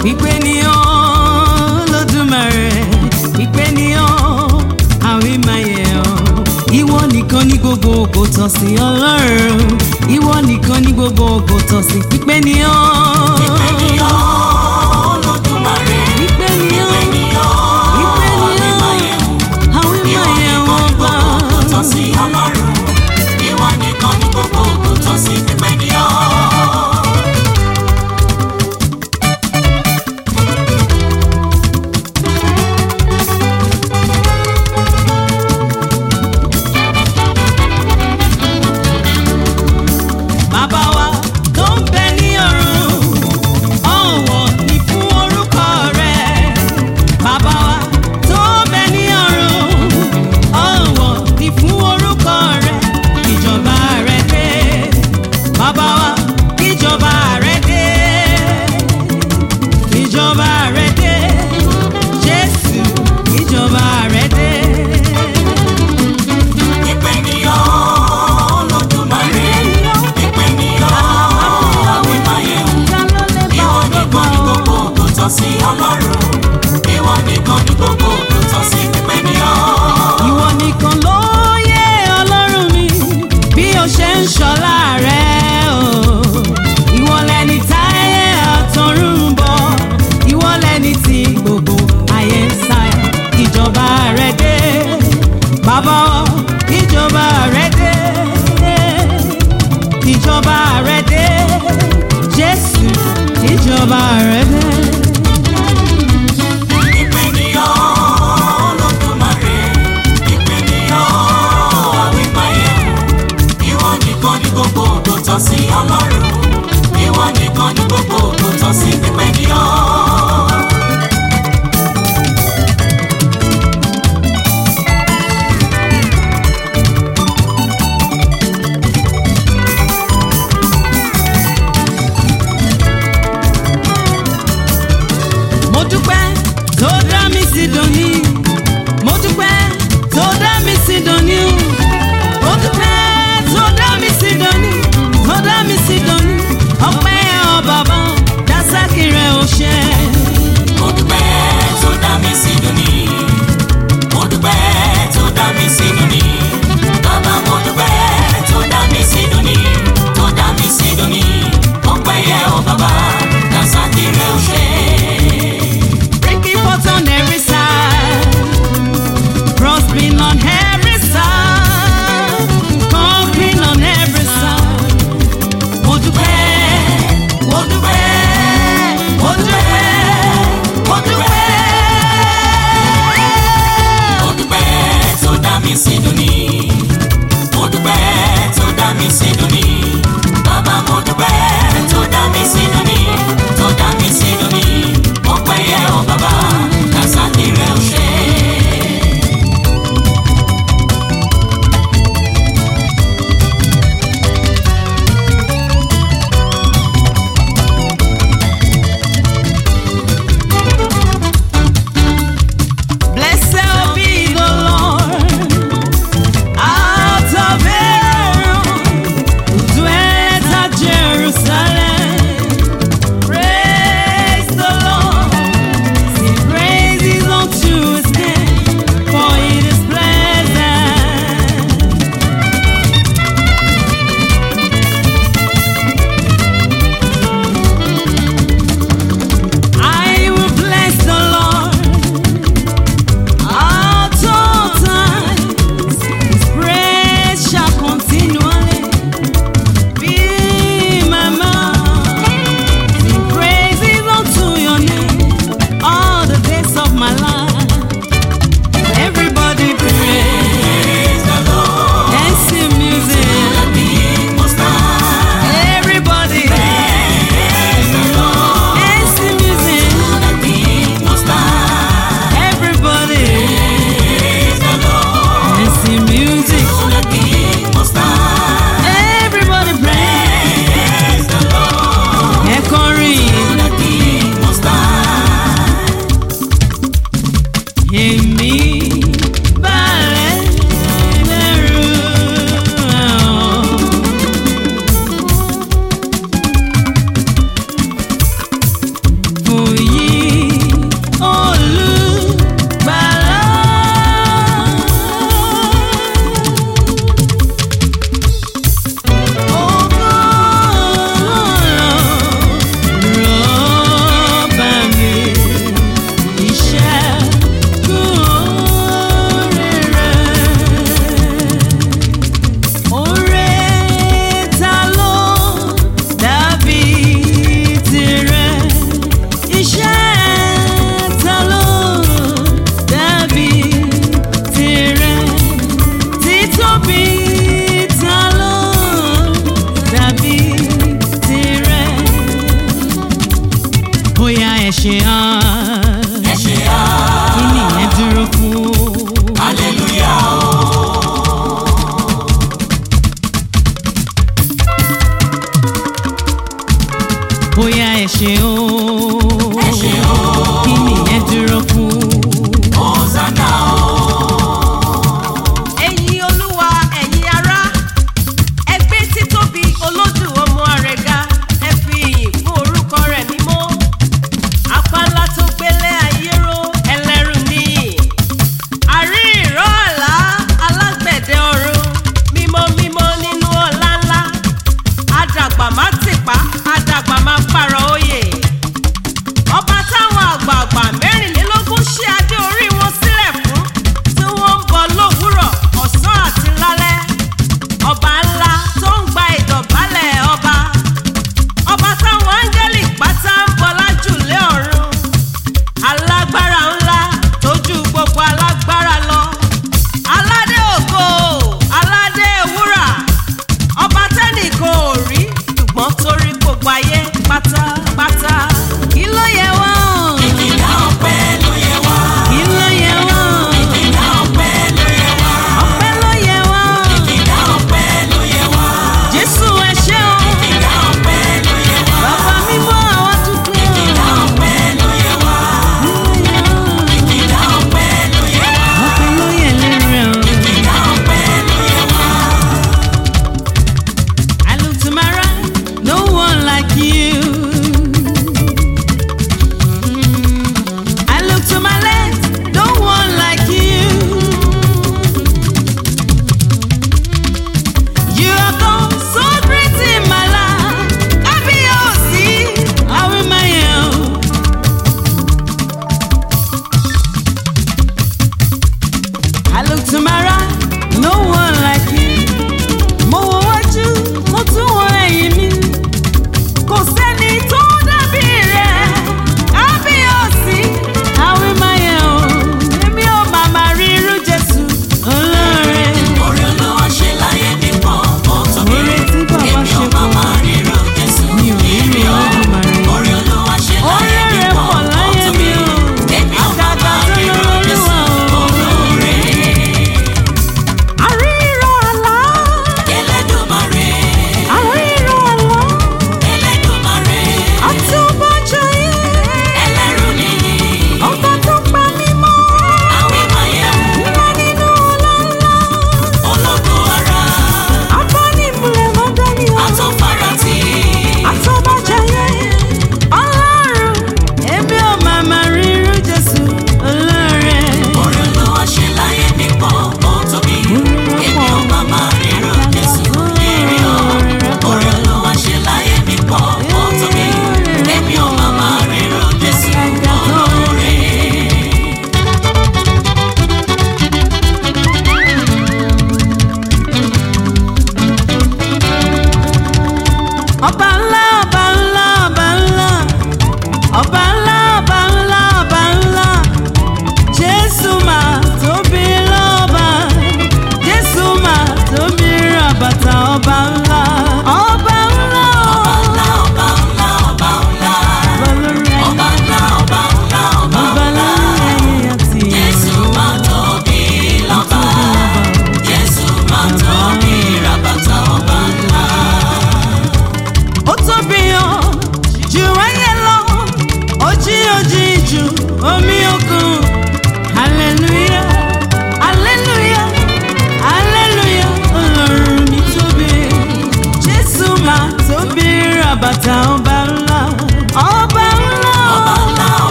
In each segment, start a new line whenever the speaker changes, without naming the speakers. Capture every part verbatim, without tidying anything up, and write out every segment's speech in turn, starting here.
Ìpè ni ọ́ Olódùmarè, ìpè ni ọ́ àwí máa yẹ ọ́. Ìwọ nìkan ní gbogbo ògo tọ́ sí Ọlọ́run, ìwọ nìkan ní gbogbo ògo tọ́ sí. Ìpè ni ọ́,
ìpè ni ọ́ Olódùmarè,
ìpè ni ọ́,
ìpè ni ọ́ àwí máa yẹ ọ́.
àwí
Ìwọ
máa yẹ
nìkan
ọ́
ní
bá.
gbogbo ògo tọ́ sí Ọlọ́run, ìwọ nìkan ní gbogbo ògo tọ́ sí. Ìpè ni ọ́.
Bàbá wa tó ń bẹ ní ọ̀run, ọ̀wọ̀ ni fún orúkọ rẹ̀. Bàbá wa tó ń bẹ ní ọ̀run, ọ̀wọ̀ ni fún orúkọ rẹ̀. Ìjọba rẹ̀ dé, bàbá wa ìjọba rẹ̀ dé, ìjọba rẹ̀ dé, Jésù ìjọba rẹ̀ dé.
Ìpè ni ọ́ Olódùmarè, ìpè ni ọ́ àwí máa yẹ ọ́. Ìwọ nìkan ní gbogbo ògo tọ́ sí Ọlọ́run, ìwọ nìkan ní gbogbo ògo tọ́ sí. Ìpè ni ọ́.
Ìwọ nìkan ló yẹ Ọlọ́run mi, bí o ṣe ń ṣọlá rẹ̀ o. Ìwọ lẹni táyé àtọ̀run ń bọ̀, ìwọ lẹni tí gbogbo ayé ń sáyà. Ìjọba rẹ̀ dé, bàbá wa ìjọba rẹ̀ dé, ìjọba rẹ̀ dé, Jésù ìjọba rẹ̀ dé.
Ìpè ni ọ́ Olódùmarè, ìpè ni ọ́ àwí máa yẹ ọ́. Ìwọ nìkan ní gbogbo ògo tọ́ sí Ọlọ́run, ìwọ nìkan ní gbogbo ògo tọ́ sí. Ìpè ni ọ́.
Mo dúpẹ́ tó dá mi sí dòní, mo dúpẹ́ tó dá mi sí dòní, mo dúpẹ́ tó dá mi sí dòní, tó dá mi sí dòní. Ọpẹ́ ọ bàbá, Dásàkì rẹ̀ ò ṣe.
Mo dúpẹ́ tó dá mi sí dòní, mo dúpẹ́ tó dá mi sí dòní. Bàbá mo dúpẹ́ tó dá mi sí dòní, tó dá mi sí dòní. Ọpẹ́ yẹ ọ́ bàbá, Dásàkì rẹ̀ ò ṣe.
Breaking forth on every side, prospering on every side, conquering on every side. Mo dúpẹ́, mo dúpẹ́, mo dúpẹ́, mo dúpẹ́.
Mo dúpẹ́ tó dá mi sí dòní, mo dúpẹ́ tó dá mi sí dòní. Bàbá mo dúpẹ́ tó dá mi sí dòní, tó dá mi sí dòní. Ọpẹ́ yẹ ọ́ bàbá, Dásàkì rẹ̀ ò ṣe.
Blessed be the Lord out of Aaron, who dwelt at Jerusalem. Praise bóyá ẹ ṣe hàn.
ẹ ṣe hàn.
kí nìyẹn dúró fún.
hallelujah o.
bóyá ẹ ṣe o.
ẹ ṣe o.
kí nìyẹn dúró fún.
hosanna o.
ẹ̀yin olúwa ẹ̀yin ará ẹ gbé títóbi olódù ọmọ àrẹ̀gà ẹ fi ìyìn fún orúkọ rẹ̀ mímọ́ apálá tó gbélé ayé ró ẹlẹ́rù níyì àrí ìró àlá alágbẹ̀dẹ ọ̀run mímọ́ mímọ́ nínú ọlá ńlá àdàgbà má tìpá àdàgbà má pààrọ̀ òye ọba tá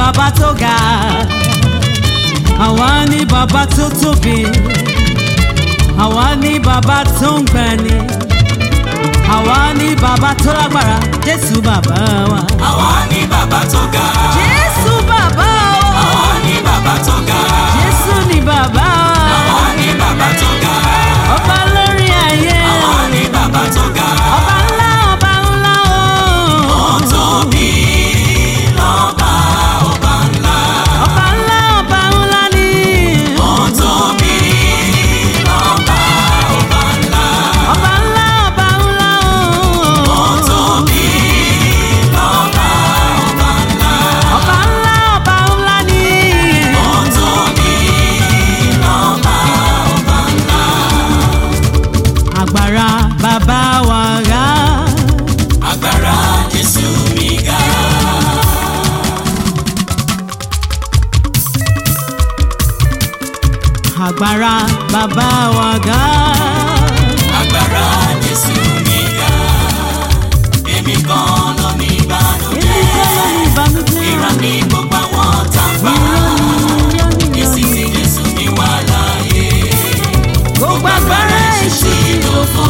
bàbá tó ga, àwa ní bàbá tó tóbi, àwa ní bàbá tó ń gbani, àwa ní bàbá tó lágbára, Jésù bàbá wa.
Àwa ní bàbá tó ga.
Jésù bàbá wa.
Àwa ní bàbá tó ga.
Jésù ní bàbá wa.
Àwa ní bàbá tó ga.
Ọba lórí ayé.
Àwa ní bàbá tó ga.
Ọba ńlá, ọba ńlá o.
Ó tóbi lọ́ba ọba ńlá.
Ọba ńlá, ọba ńlá ni.
Ó tóbi lọ́ba ọba ńlá.
Ọba ńlá, ọba ńlá o.
Ó tóbi lọ́ba ọba ńlá.
Ọba ńlá, ọba ńlá ni.
Ó tóbi lọ́ba ọba ńlá.
Agbára bàbá wa ga.
Agbára Jésù mi ga.
Agbára bàbá wa ga.
Agbára Jésù mi ga. Èmi kan ló ní ìbànújẹ́.
Èmi kọ́ ló ní ìbànújẹ́.
Ìran ní gbogbo àwọn tàgbà. Èsì tí Jésù mi wà láàyè.
Gbogbo agbára èṣù
tí ló fọ́.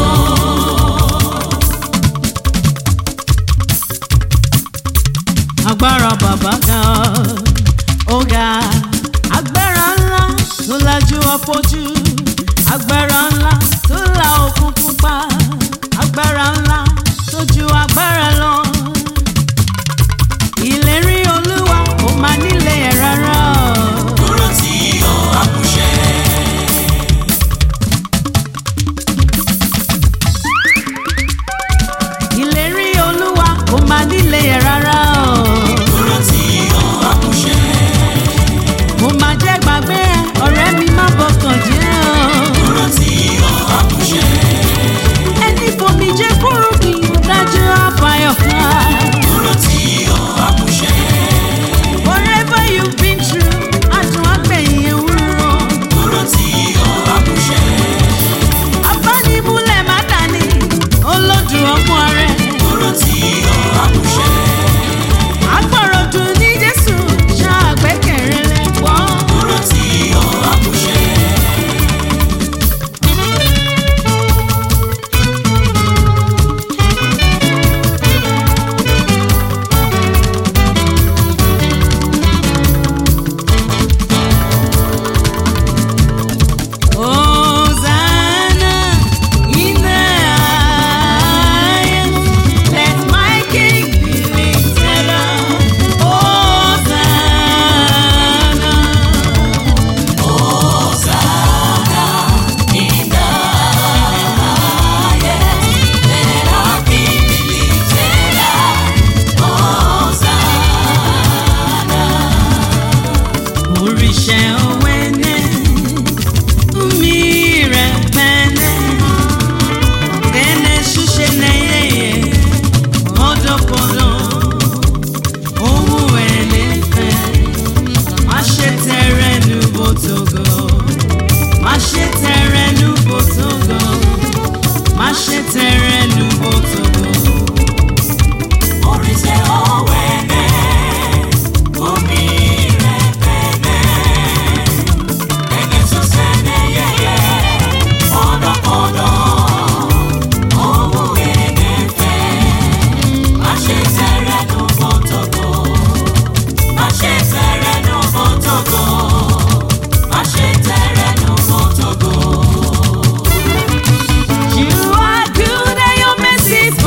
agbára bàbá ga, ó ga. Agbára ńlá tó lajú afọ́jú, agbára ńlá tó la òkun pupa, agbára ńlá tó ju agbára lọ. Ìlérí Olúwa kò máa nílé ẹ̀ rárá.
Dúró tí ó àkúṣe.
Ìlérí Olúwa kò máa nílé ẹ̀ rárá.
Dúró tí ó àkúṣe.
Mo máa jẹ́ gbàgbé ẹ, ọ̀rẹ́ mi má bọkàn jẹ́ o.
Dúró tí ó àkúṣe.
Ẹni fomi jẹ́ kúrú kì í dájú àbáyọ̀ fún wa.
Dúró tí ó àkúṣe.
Whatever you've been through, adùn àgbẹ̀yìn ewúro.
Dúró tí ó àkúṣe.
Abánimúlẹ̀ má dání, olódù ọmọ rẹ̀.
Dúró tí ó àkúṣe.
Agbọ̀rọ̀dùn ní Jésù, ṣáà gbẹ́kẹ̀rẹ́ lẹ̀ wọ́.
Dúró tí ó àkúṣe.
Hosanna in the highest, let my King be lifted up. Hosanna.
Hosanna in the highest. Let our King be lifted up. Hosanna.
Oríṣẹ́ òwẹ́nẹ́, umire pẹ́nẹ́, kẹ́nẹ́ ṣúṣe nẹ́yẹyẹ, ọ̀dọ́pọ̀lọ́, ohun ẹ̀lẹ́ fẹ́. Má ṣe tẹ̀rẹ̀ nu bòtógò, má ṣe tẹ̀rẹ̀ nu bòtógò, má ṣe tẹ̀rẹ̀ nu bòtógò.
Oríṣẹ́ ọ̀wẹ́nẹ́, omi rẹ̀ pẹ̀lẹ́. Ẹ̀gẹ́ tún sẹ́nẹ̀ yẹyẹ, ọ̀dọ́kọ̀dọ́, ohun ẹ̀gẹ́ fẹ́. Má ṣe tẹ̀rẹ̀ nù bòtógò, má ṣe tẹ̀rẹ̀ nù bòtógò, má ṣe tẹ̀rẹ̀ nù bòtógò.
You are good and your mercy is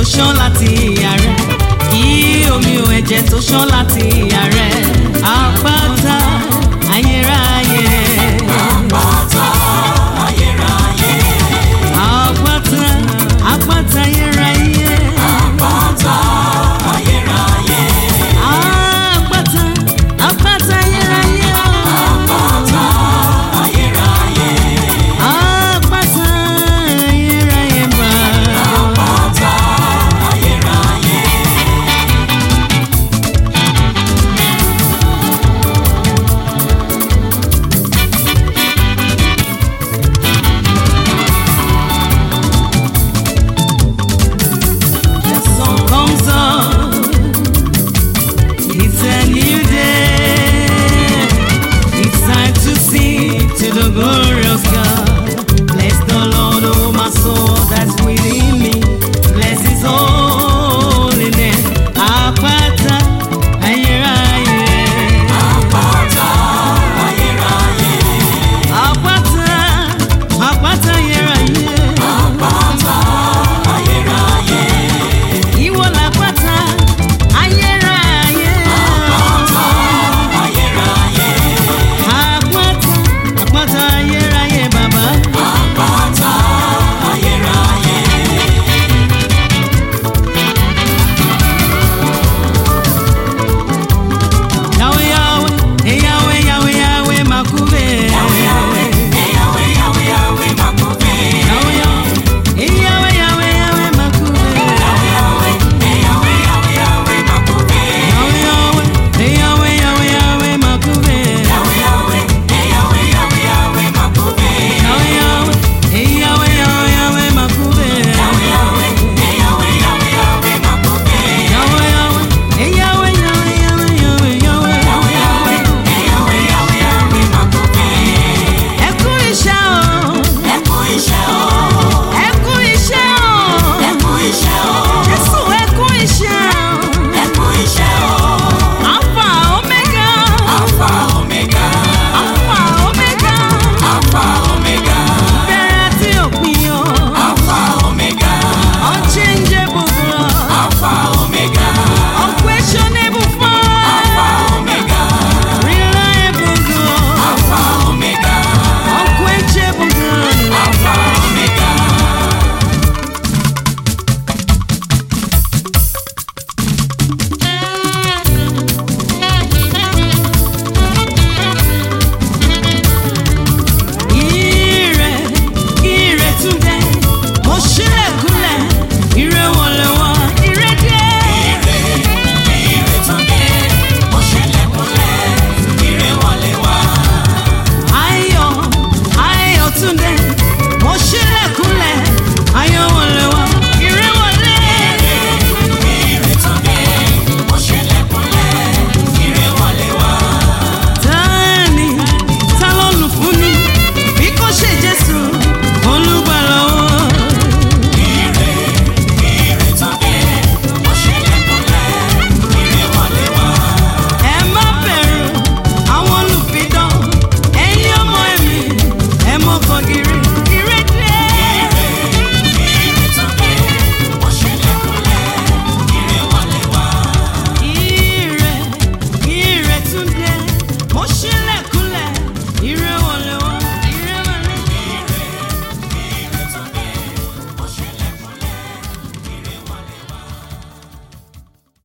ṣán láti ìyá rẹ̀, kí omi ò ẹ̀jẹ̀ tó ṣán láti ìyá rẹ̀, àpáta ayérayé.
Àpáta